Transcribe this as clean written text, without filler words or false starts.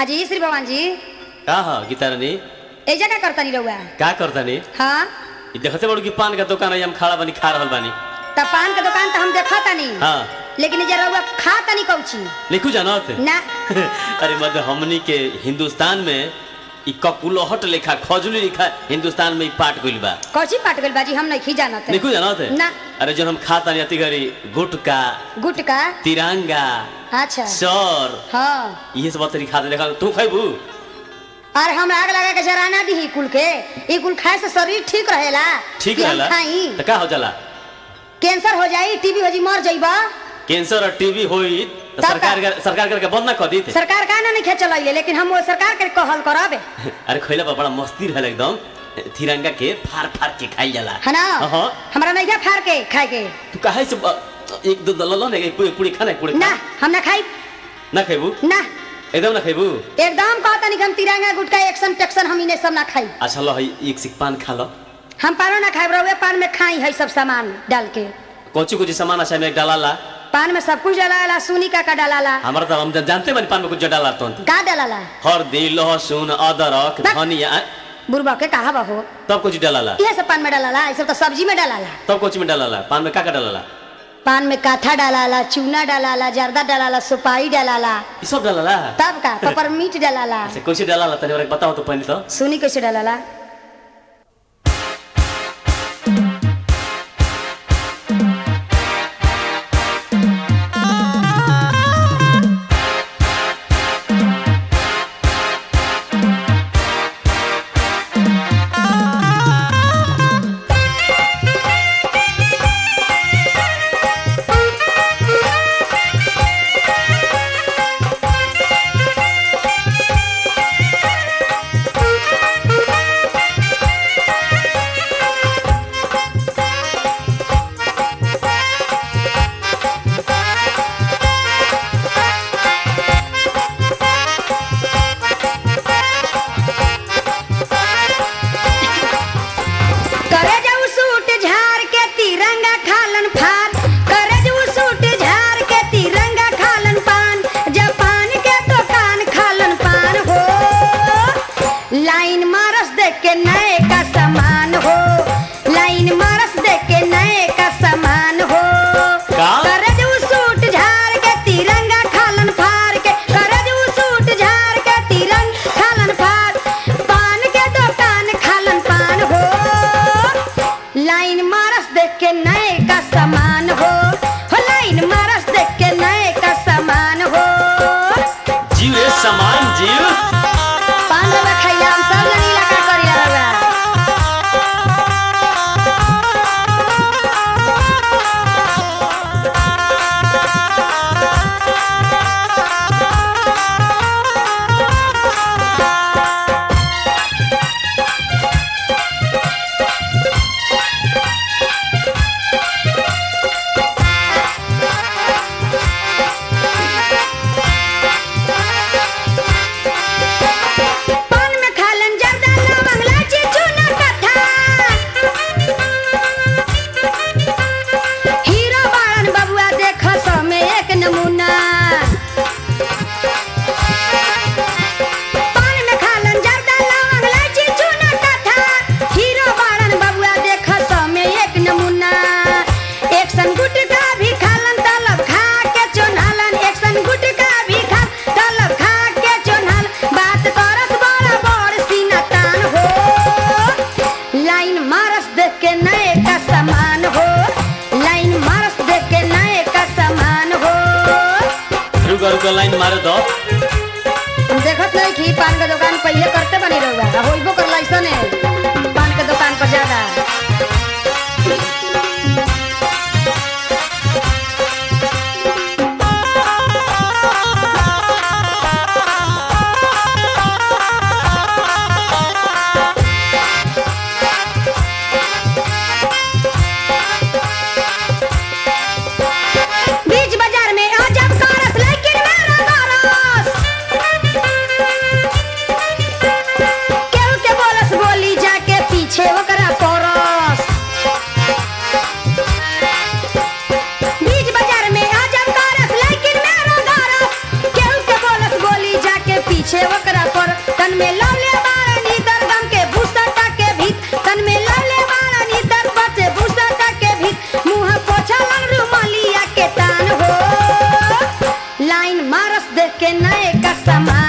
अजी श्री भगवान जी का ह गीता रानी एजा का करता नहीं रहुआ का करतानी हाँ ई देखते बड़ू कि पान का दुकान है हम खड़ा बनी खा रहल बानी तब पान का दुकान तो हम देखा तानी हाँ लेकिन एजा रहुआ खा तानी कौची लिखू जानत ना अरे मत हमनी के हिंदुस्तान में ई ककुलहट लेखा खजुली लिखा हिंदुस्तान में ई पाट गइल बा कौची पाट गइल बाजी हम नहीं जानत लिखू जानत ना अरे जो हम खाता नहीं अति गरी गुटका गुटका तिरंगा अच्छा सर हाँ ये सब तरी खाता देखा तू खइबू अरे हम आग लगा के जराना दी कुल के ई कुल खाए से शरीर ठीक रहेला ठीक कि हम रहला खाई त का हो जाला कैंसर हो जाई टीबी हो जी मर जाइबा कैंसर और टीबी होई त तब सरकार करके बंद ना कर दी सरकार का ना नहीं खेचल लेकिन हम वो सरकार के कहल करबे अरे खइला बा बड़ा मस्ती रहल एकदम तिरंगा के फाड़ फाड़ के खाई जाला है ना हां हमरा नहीं खा फाड़ के खाए के तू काहे से एक दो दल ने पूरी खाना पूरी ना हम ना खाई ना खइबू ना एकदम ना खइबू एकदम कहता नहीं कि हम तिरंगा गुटका एक्शन टेक्शन हम इन्हें सब ना खाई अच्छा लो एक सिक पान खा लो हम पानो ना खाए रहुए पान में खाई है सब सामान डाल के कोची कोची सामान अच्छा में डालाला पान में सब कुछ डालाला सुनी का डालाला हमारा तो हम जानते बनी पान में कुछ डाला तो का डालाला हल्दी लहसुन अदरक धनिया बुरबा के कहा हो तब कुछ डालाला ये सब पान में डालाला ये सब तो सब्जी में डालाला तब कुछ में डालाला पान में का डालाला पान में काथा डालाला चूना डालाला जर्दा डालाला सुपारी डालाला ये सब डालाला तब का पेपरमिंट डालाला अच्छा कैसे डालाला तनी हमरा बताओ तो पहले तो सुनी कैसे डालाला लाइन मारे दो हम देखत नहीं कि पान का दुकान पहले करते बनी रहुआ होइबो कर लाइसन है पान के दुकान पर ज्यादा पीछे ओकरा पर तन में लवले बारन इधर गम के भूसा टाके भीत तन में लवले बारन इधर पते भूसा टाके भीत मुंह पोछलन रुमालिया के तान हो लाइन मारस देख के नए का समान